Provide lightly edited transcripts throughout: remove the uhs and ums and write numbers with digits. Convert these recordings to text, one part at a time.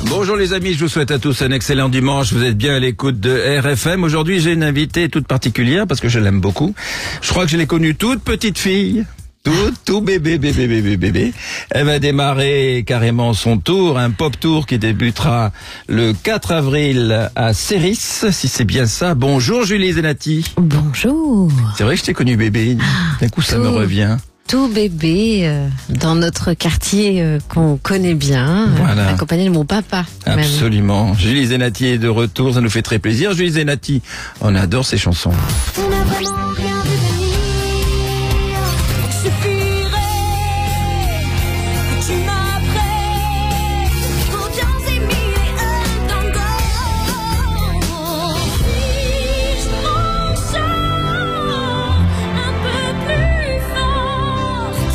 Bonjour les amis, je vous souhaite à tous un excellent dimanche. Vous êtes bien à l'écoute de RFM. Aujourd'hui, j'ai une invitée toute particulière parce que je l'aime beaucoup. Je crois que je l'ai connue toute petite fille. Tout bébé. Elle va démarrer carrément son tour, un pop tour qui débutera le 4 avril à Céris, si c'est bien ça. Bonjour Julie Zenati. Bonjour. C'est vrai que je t'ai connu bébé. D'un coup, ça me revient. Tout bébé dans notre quartier qu'on connaît bien, Voilà. accompagné de mon papa. Absolument. Même. Julie Zenati est de retour, ça nous fait très plaisir. Julie Zenati, on adore ses chansons. On n'a vraiment rien vu venir. Il suffirait que tu m'apprennes pour danser mille et un tangos. Si je m'en sors un peu plus forte.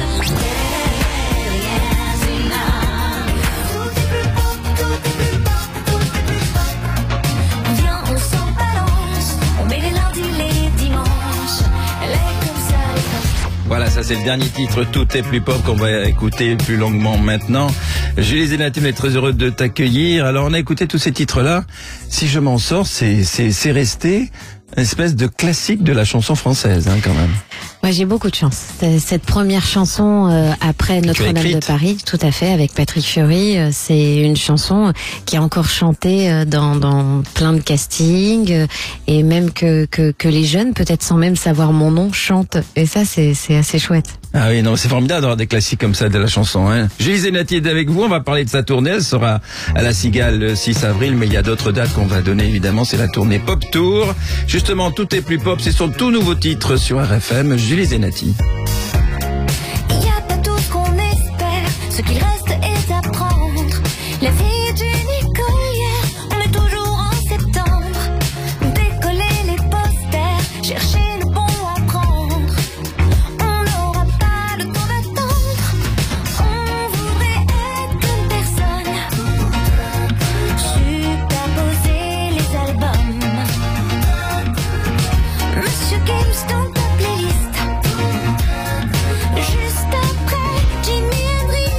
Tout est plus beau, tout est plus beau, tout est plus beau. Viens, on s'en balance, on met les lundis, les dimanches. Elle est comme ça, elle est comme... Voilà, ça c'est le dernier titre, Tout est plus pop, qu'on va écouter plus longuement maintenant. Julie Zenati, on est très heureux de t'accueillir. Alors on a écouté tous ces titres-là. Si je m'en sors, c'est resté une espèce de classique de la chanson française, hein, quand même. Moi, j'ai beaucoup de chance. Cette première chanson après Notre-Dame de Paris, tout à fait, avec Patrick Fiori, c'est une chanson qui est encore chantée dans plein de castings et même que les jeunes, peut-être sans même savoir mon nom, chantent. Et ça, c'est assez chouette. Ah oui, non, c'est formidable d'avoir des classiques comme ça de la chanson, hein. Julie Zenati est avec vous, on va parler de sa tournée, elle sera à la Cigale le 6 avril, mais il y a d'autres dates qu'on va donner évidemment, c'est la tournée Pop Tour. Justement, Tout est plus pop, c'est son tout nouveau titre sur RFM, Julie Zenati. Il n'y a pas tout ce qu'on espère, ce qu'il reste est à prendre. La vie d'une écolière, on est toujours en septembre. Décoller les posters, chercher le bon à prendre. On n'aura pas le temps d'attendre. On voudrait être comme personne. Superposer les albums. Monsieur Games dans ta playlist. Juste après Jimi Hendrix.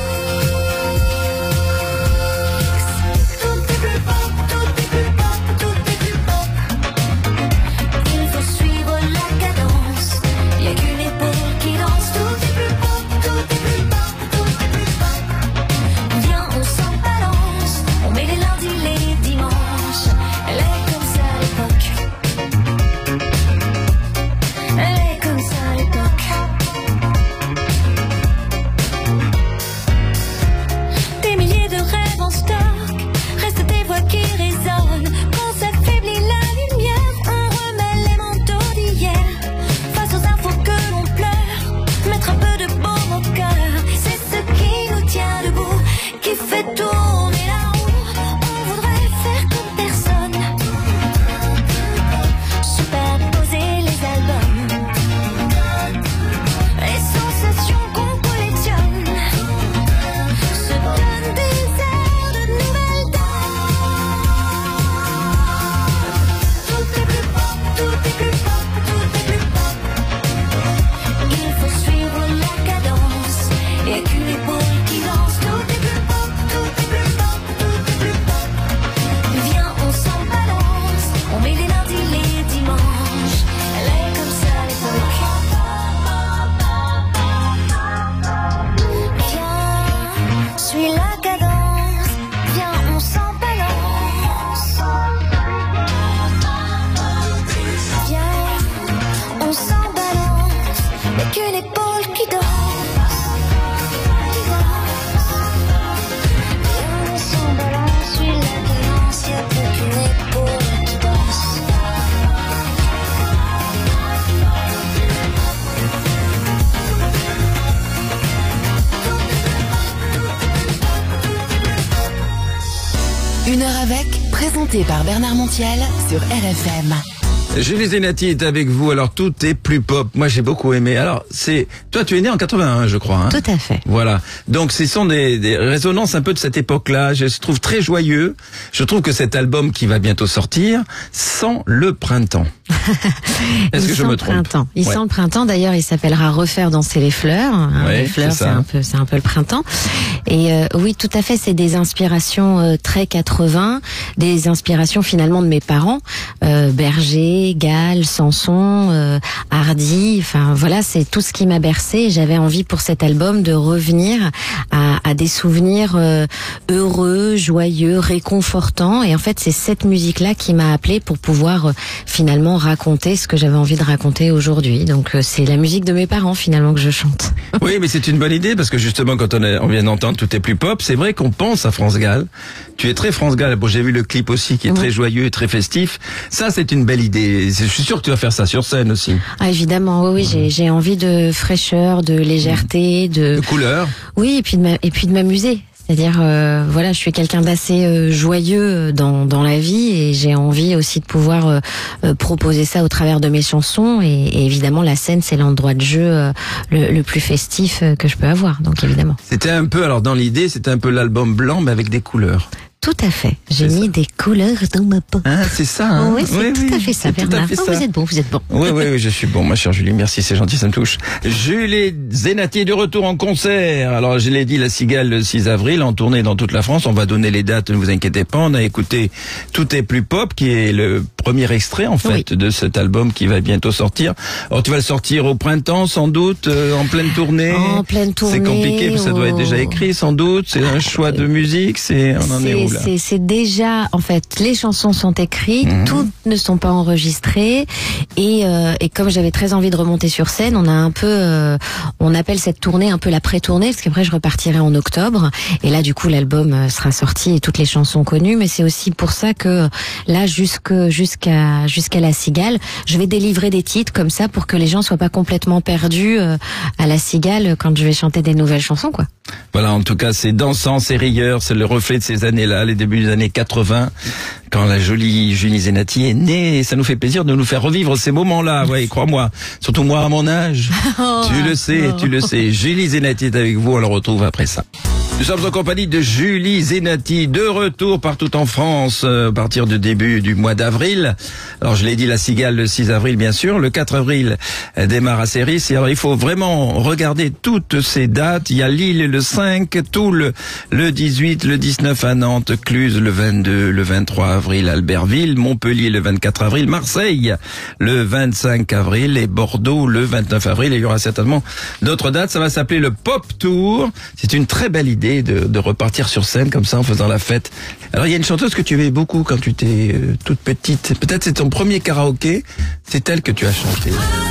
Tout est plus pop, tout est plus pop, tout est plus pop. Il faut suivre la cadence. Y'a qu'une épaule qui danse. Tout est plus pop, tout est plus pop, tout est plus pop. Viens, on s'en balance. On met les lundis, les dimanches. Elle est comme ça à l'époque. Elle est comme ça à l'époque. Des milliers de rêves en stock, restent des voix qui résonnent. Quand s'affaiblit la lumière, on remet les manteaux d'hier. Face aux infos que l'on pleure, mettre un peu de baume au cœur. C'est ce qui nous tient debout, qui fait tourner la roue. On voudrait faire comme personne. Superposer les albums. Les sensations qu'on collectionne se donnent des airs de nouvelles dames. Tout est plus pop, tout est plus pop, tout est plus pop. Il faut suivre la cadence. Y'a qu'une épaule qui danse. Tout est plus pop, tout est plus pop, tout est plus pop. Viens, on s'en balance. On met les lundis, les dimanches. Elle est comme ça à l'époque. Viens, suis la cadence. Viens, on s'en balance. Viens, on s'en balance. Mais que l'épaule qui danse. Viens, on s'en balance. Suis la cadence. Y'a plus qu'une épaule qui danse. Une heure avec, présenté par Bernard Montiel sur RFM. Julie Zenati est avec vous. Alors, tout est plus pop. Moi, j'ai beaucoup aimé. Alors, toi, tu es né en 81, je crois. Hein. Tout à fait. Voilà. Donc, ce sont des résonances un peu de cette époque-là. Je trouve très joyeux. Je trouve que cet album qui va bientôt sortir sent le printemps. Est-ce que je me trompe? Il sent le printemps. D'ailleurs, il s'appellera Refaire danser les fleurs. Hein, ouais, les fleurs, c'est un peu le printemps. Et oui, tout à fait. C'est des inspirations très 80, des inspirations finalement de mes parents, Berger, Gall, Sanson, Hardy. Enfin voilà, c'est tout ce qui m'a bercé. J'avais envie pour cet album de revenir à des souvenirs heureux, joyeux, réconfortants. Et en fait, c'est cette musique-là qui m'a appelée pour pouvoir finalement raconter ce que j'avais envie de raconter aujourd'hui. Donc c'est la musique de mes parents finalement que je chante. Oui, mais c'est une bonne idée parce que justement quand on vient d'entendre Tout est plus pop, c'est vrai qu'on pense à France Gall. Tu es très France Gall. Bon, j'ai vu le clip aussi qui est très joyeux et très festif. Ça, c'est une belle idée. Je suis sûr que tu vas faire ça sur scène aussi. Ah, évidemment, oui, j'ai envie de fraîcheur, de légèreté, de couleur. Oui, et puis de m'amuser. C'est-à-dire, voilà, je suis quelqu'un d'assez joyeux dans la vie et j'ai envie aussi de pouvoir proposer ça au travers de mes chansons et évidemment la scène c'est l'endroit de jeu le plus festif que je peux avoir, donc évidemment. C'était un peu, alors dans l'idée, c'était un peu l'album blanc mais avec des couleurs. Tout à fait. J'ai mis des couleurs dans ma peau. Ah, c'est ça, hein? Oui, c'est tout à fait ça, Bernard. Fait ça. Vous êtes bon, vous êtes bon. Oui, je suis bon, ma chère Julie. Merci, c'est gentil, ça me touche. Julie Zenati est de retour en concert. Alors, je l'ai dit, La Cigale, le 6 avril, en tournée dans toute la France. On va donner les dates, ne vous inquiétez pas. On a écouté Tout est plus pop, qui est le premier extrait, en fait, de cet album qui va bientôt sortir. Alors, tu vas le sortir au printemps, sans doute, en pleine tournée. En pleine tournée. C'est compliqué, parce que ça doit être déjà écrit, sans doute. C'est un choix de musique, on en est où, là? C'est déjà, en fait, les chansons sont écrites, toutes ne sont pas enregistrées, et comme j'avais très envie de remonter sur scène, on a un peu, on appelle cette tournée un peu la pré-tournée, parce qu'après je repartirai en octobre, et là du coup l'album sera sorti et toutes les chansons connues, mais c'est aussi pour ça que là jusqu'à La Cigale, je vais délivrer des titres comme ça pour que les gens soient pas complètement perdus à La Cigale quand je vais chanter des nouvelles chansons, quoi. Voilà, en tout cas, c'est dansant, c'est rieur, c'est le reflet de ces années-là, les débuts des années 80, quand la jolie Julie Zenati est née. Et ça nous fait plaisir de nous faire revivre ces moments-là, ouais, crois-moi. Surtout moi, à mon âge. Tu le sais. Julie Zenati est avec vous, on le retrouve après ça. Nous sommes en compagnie de Julie Zenati, de retour partout en France, à partir du début du mois d'avril. Alors, je l'ai dit, La Cigale, le 6 avril, bien sûr. Le 4 avril, démarre à Séris. Et alors, il faut vraiment regarder toutes ces dates. Il y a Lille le 5, Toul le 18, le 19 à Nantes, Cluse le 22, le 23 avril, Albertville, Montpellier le 24 avril, Marseille le 25 avril et Bordeaux le 29 avril. Et il y aura certainement d'autres dates. Ça va s'appeler le Pop Tour. C'est une très belle idée de repartir sur scène comme ça en faisant la fête. Alors il y a une chanteuse que tu aimais beaucoup quand tu étais toute petite. Peut-être c'est ton premier karaoké. C'est elle que tu as chanté.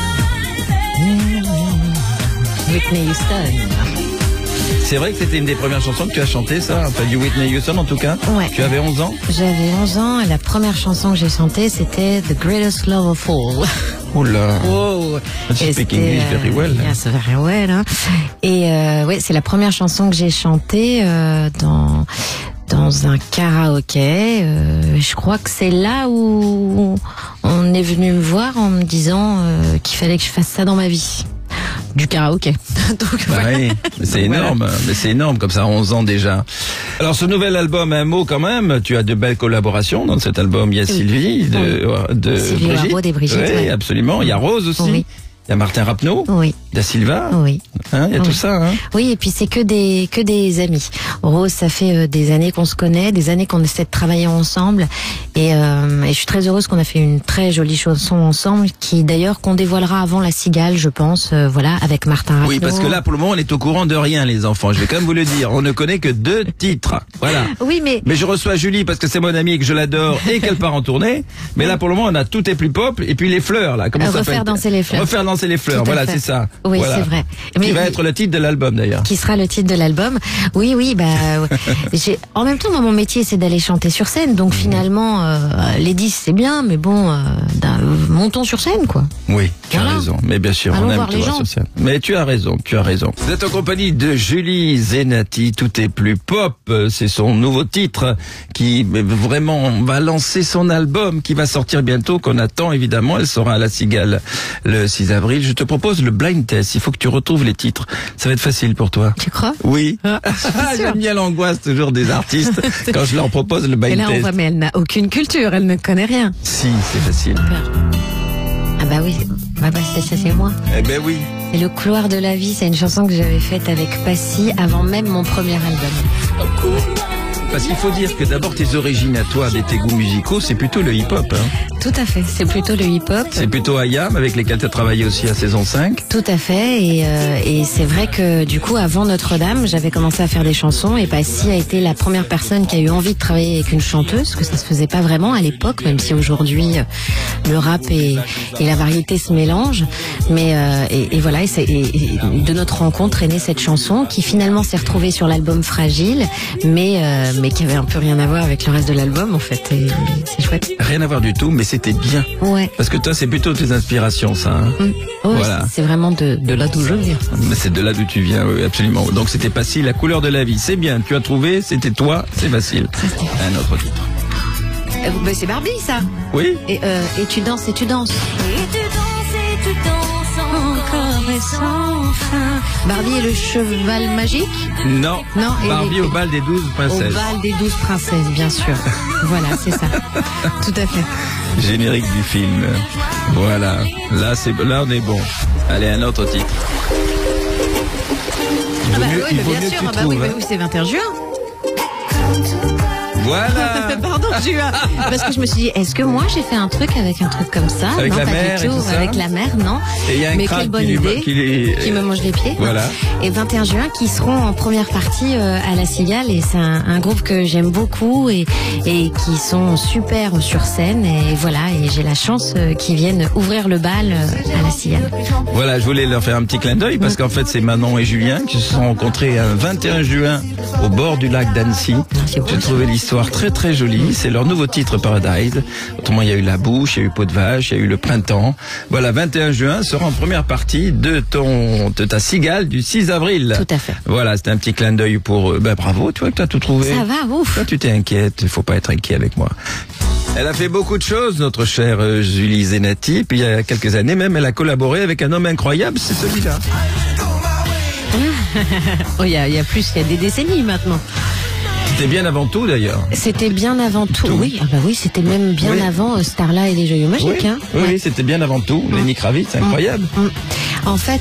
Whitney Houston. C'est vrai que c'était une des premières chansons que tu as chantées, ça, enfin du Whitney Houston en tout cas. Ouais. Tu avais 11 ans? J'avais 11 ans et la première chanson que j'ai chantée c'était The Greatest Love of All. Oh là. Wow. You speak English very well. Yes, very well. Hein. Et ouais, c'est la première chanson que j'ai chantée dans un karaoké. Je crois que c'est là où on est venu me voir en me disant qu'il fallait que je fasse ça dans ma vie. Du karaoké. Donc, voilà. Oui, c'est énorme, mais c'est énorme comme ça, 11 ans déjà. Alors ce nouvel album, un mot quand même, tu as de belles collaborations dans cet album. Il y a Sylvie de Sylvie Brigitte. Waraud et Brigitte. Oui, ouais. Absolument. Il y a Rose aussi. Oui. Il y a Martin Rapneau. Oui. Da Silva. Oui. Hein, il y a tout ça. Hein. Oui, et puis c'est que des amis. Rose, ça fait des années qu'on se connaît, des années qu'on essaie de travailler ensemble, et je suis très heureuse qu'on a fait une très jolie chanson ensemble, qui d'ailleurs qu'on dévoilera avant La Cigale, je pense, voilà, avec Martin Rapneau. Oui, parce que là, pour le moment, on est au courant de rien, les enfants. Je vais quand même vous le dire. On ne connaît que 2 titres. Voilà. Oui, mais je reçois Julie parce que c'est mon amie et que je l'adore et qu'elle part en tournée. Mais là, pour le moment, on a Tout est plus pop et puis les fleurs, là. Comment ça s'appelle? Refaire danser les fleurs. Refaire danser l'espérance et les fleurs. Tout à Voilà, fait. c'est ça. Oui, Voilà. c'est vrai. Qui va être le titre de l'album d'ailleurs. Qui sera le titre de l'album. Oui, en même temps, moi, mon métier, c'est d'aller chanter sur scène. Donc, finalement, les 10, c'est bien, mais bon, montons sur scène, quoi. Oui, tu as Voilà. raison. Mais bien sûr, Allons on aime voir te les voir gens. sur scène. Mais tu as raison, tu as raison. Vous êtes en compagnie de Julie Zenati, Tout est plus pop. C'est son nouveau titre qui vraiment va lancer son album qui va sortir bientôt, qu'on attend évidemment. Elle sera à la Cigale le 6 avril. Je te propose le blind test. Il faut que tu retrouves les titres. Ça va être facile pour toi. Tu crois? Oui. sûr. J'aime bien l'angoisse toujours des artistes quand je leur propose le blind Et là, on test. voit, mais elle n'a aucune culture, elle ne connaît rien. Si, c'est facile. Ah bah oui, ça c'est moi. Eh ben oui. C'est Le couloir de la vie, c'est une chanson que j'avais faite avec Passy avant même mon premier album. Parce qu'il faut dire que d'abord tes origines à toi, avec tes goûts musicaux, c'est plutôt le hip-hop. Hein. Tout à fait, c'est plutôt le hip-hop. C'est plutôt IAM avec lesquels tu as travaillé aussi à Saison 5. Tout à fait, et c'est vrai que du coup, avant Notre-Dame, j'avais commencé à faire des chansons, et Passy a été la première personne qui a eu envie de travailler avec une chanteuse, parce que ça se faisait pas vraiment à l'époque, même si aujourd'hui le rap et la variété se mélangent. Mais et voilà, et de notre rencontre est née cette chanson qui finalement s'est retrouvée sur l'album Fragile, mais qui avait un peu rien à voir avec le reste de l'album en fait. Et c'est chouette. Rien à voir du tout, mais c'était bien. Ouais. Parce que toi, c'est plutôt tes inspirations, ça. Hein. Oh, Voilà. c'est vraiment de là d'où je viens. Mais c'est de là d'où tu viens, oui, absolument. Donc c'était facile, la couleur de la vie. C'est bien, tu as trouvé, c'était toi, c'est facile. Un autre titre. C'est Barbie ça. Oui. Et tu danses et tu danses. Et tu danses encore et sans fin. Barbie et le cheval magique. Non. Non, et Barbie les- au bal des 12 Au princesses. bal des 12 princesses, bien sûr. Voilà, c'est ça. Tout à fait. Générique du film. Voilà. Là, on est bon. Allez, un autre titre. Il vaut mieux, il vaut mieux que tu trouves, hein. c'est 21 juin. Voilà. Pardon, juin. Parce que je me suis dit, est-ce que moi j'ai fait un truc comme ça? Avec Non, la pas mer du et tout. tout ça. Avec la mer, non. Et il y a un Mais crabe quelle bonne qui idée. qui me mange les pieds. Voilà. Et 21 juin qui seront en première partie à la Cigale, et c'est un groupe que j'aime beaucoup et qui sont super sur scène, et voilà, et j'ai la chance qu'ils viennent ouvrir le bal à la Cigale. Voilà, je voulais leur faire un petit clin d'œil parce qu'en fait, c'est Manon et Julien qui se sont rencontrés un 21 juin au bord du lac d'Annecy. C'est beau, J'ai trouvé l'histoire très très jolie. C'est leur nouveau titre Paradise. Autrement, il y a eu La Bouche, il y a eu Peau de Vache, il y a eu Le Printemps. Voilà, 21 juin sera en première partie de ta Cigale du 6 avril. Tout à fait. Voilà, c'était un petit clin d'œil pour bravo, tu vois que tu as tout trouvé. Ça va, ouf. Toi, tu t'es inquiète, il faut pas être inquiet avec moi. Elle a fait beaucoup de choses, notre chère Julie Zenati. Puis il y a quelques années même, elle a collaboré avec un homme incroyable, c'est celui-là. Oh, il y a des décennies maintenant. C'était bien avant tout d'ailleurs. C'était bien avant tout. Oui, ah bah oui, c'était même bien Oui. avant Starla et les Joyeux Magiques. Oui, Hein. oui, Ouais. oui, c'était bien avant tout. Lenny Kravitz, c'est incroyable. En fait,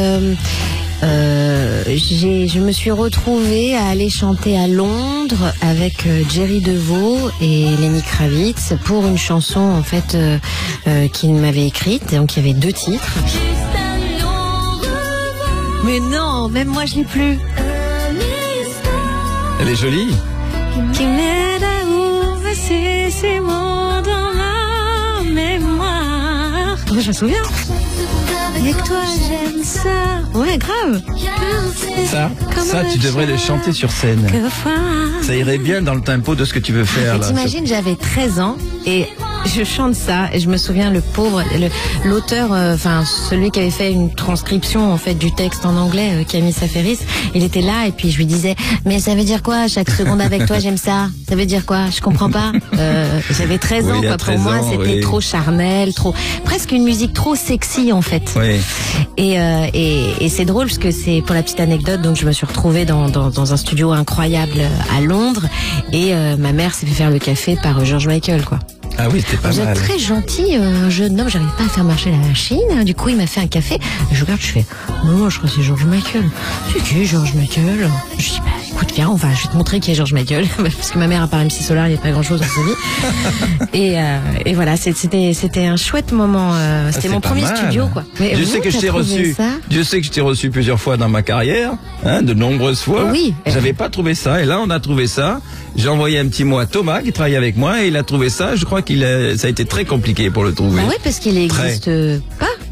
je me suis retrouvée à aller chanter à Londres avec Jerry DeVos et Lenny Kravitz pour une chanson en fait qu'il m'avait écrite. Donc il y avait 2 titres. Juste un au revoir, Mais non, même moi je l'ai plus. un instant. Elle est jolie. Qui m'aide à ouvrir ces mots dans la mémoire. Oh, je me souviens. Avec toi j'aime ça. Ouais, grave. Ça, tu devrais le chanter sur scène. Ça irait bien dans le tempo de ce que tu veux faire là. T'imagines, j'avais 13 ans et je chante ça et je me souviens le pauvre, l'auteur, enfin celui qui avait fait une transcription en fait du texte en anglais, Camille Saferis, il était là et puis je lui disais mais ça veut dire quoi chaque seconde avec toi j'aime ça, ça veut dire quoi, je comprends pas. J'avais 13 Oui, ans il y a quoi, 13 pour moi ans, c'était oui. trop charnel, trop presque une musique trop sexy en fait. Oui. Et c'est drôle parce que c'est pour la petite anecdote, donc je me suis retrouvée dans un studio incroyable à Londres et ma mère s'est fait faire le café par George Michael quoi. Ah oui, c'était pas Vous êtes mal. très gentil, jeune homme, j'arrive pas à faire marcher la machine. Du coup, il m'a fait un café. Et je regarde, je fais, non, je crois que c'est George Michael. C'est qui, George Michael? Je dis, bah, écoute, viens, je vais te montrer qui est George Michael. Parce que ma mère, à part MC Solar, il n'y a pas grand chose dans sa vie. Et voilà, c'était un chouette moment. C'était c'est mon pas premier mal. studio, quoi. Mais Je vous, sais que je t'as t'ai trouvé reçu. ça Je sais que je t'ai reçu plusieurs fois dans ma carrière, hein, de nombreuses fois. Oui. J'avais pas trouvé ça, et là on a trouvé ça. J'ai envoyé un petit mot à Thomas qui travaille avec moi, et il a trouvé ça. Je crois ça a été très compliqué pour le trouver. Bah oui, parce qu'il Très. existe pas.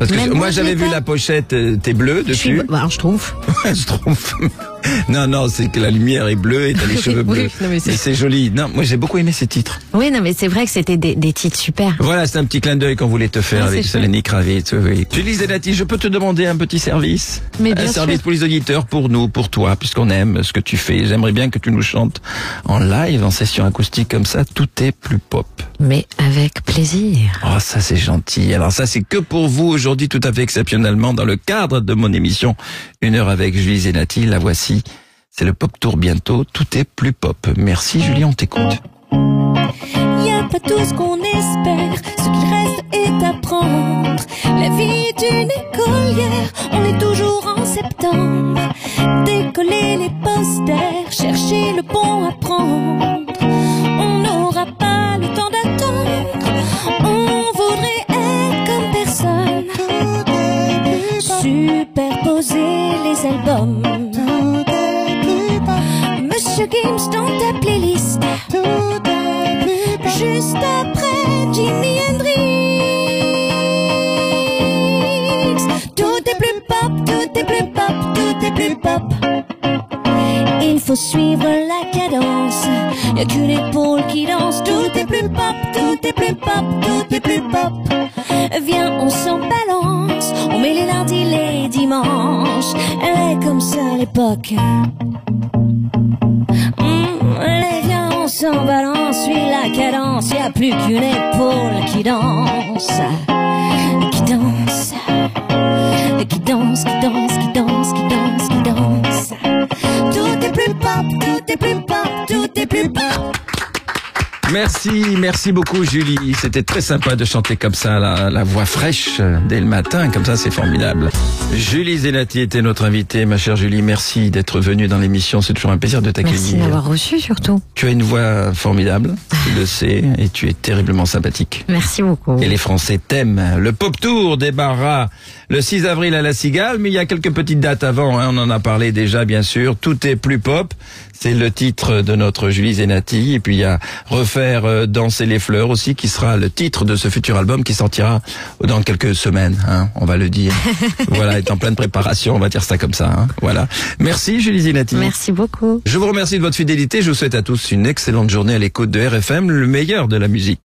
Parce que Même moi moi, je j'avais l'ai vu pas. la pochette, t'es bleu dessus. Je trouve. Je trouve. Non, c'est que la lumière est bleue et t'as les cheveux Oui, bleus. non, mais c'est- joli. Non, moi j'ai beaucoup aimé ces titres. Oui, non, mais c'est vrai que c'était des titres super. Voilà, c'est un petit clin d'œil qu'on voulait te faire Ah, avec c'est chouette. Lenny Kravitz. Oui. Julie Zenati, je peux te demander un petit service? Mais bien un service sûr. pour les auditeurs, pour nous, pour toi, puisqu'on aime ce que tu fais. J'aimerais bien que tu nous chantes en live, en session acoustique comme ça. Tout est plus pop. Mais avec plaisir. Oh, ça c'est gentil. Alors ça c'est que pour vous aujourd'hui, tout à fait exceptionnellement, dans le cadre de mon émission 1 heure avec Julie Zenati. La voici. C'est le Pop Tour bientôt. Tout est plus pop. Merci Julie, on t'écoute. Y a pas tout ce qu'on espère, ce qu'il reste est à prendre. La vie est une écolière, on est toujours en septembre. Décoller les posters, chercher le bon à prendre. On n'aura pas le temps d'attendre, on voudrait être comme personne. Superposer les albums. Monsieur Gims dans ta playlist. Juste après Jimi Hendrix. Tout est plus pop, tout est plus pop, tout est plus pop. Il faut suivre la cadence, y'a qu'une épaule qui danse. Tout est plus pop, tout est plus pop, tout est plus pop. Viens, on s'en balance, on met les lundis, les dimanches. Elle est comme ça à l'époque. Allez, viens, on s'en balance, suis la cadence. Y'a plus qu'une épaule qui danse, qui danse, qui danse, qui danse, qui danse, qui danse, qui danse. Tout est plus pop, tout est plus pop, tout est plus pop. Merci beaucoup Julie. C'était très sympa de chanter comme ça, la voix fraîche dès le matin, comme ça c'est formidable. Julie Zenati était notre invitée, ma chère Julie. Merci d'être venue dans l'émission, c'est toujours un plaisir de t'accueillir. Merci d'avoir reçu surtout. Tu as une voix formidable, tu le sais, et tu es terriblement sympathique. Merci beaucoup. Et les Français t'aiment. Le Pop Tour débarra le 6 avril à la Cigale, mais il y a quelques petites dates avant, on en a parlé déjà bien sûr. Tout est plus pop, c'est le titre de notre Julie Zenati. Et puis il y a Refaire danser les fleurs aussi, qui sera le titre de ce futur album qui sortira dans quelques semaines, on va le dire. Voilà, est en pleine préparation, on va dire ça comme ça. Voilà. Merci Julie Zenati. Merci beaucoup. Je vous remercie de votre fidélité, je vous souhaite à tous une excellente journée à l'écoute de RFM, le meilleur de la musique.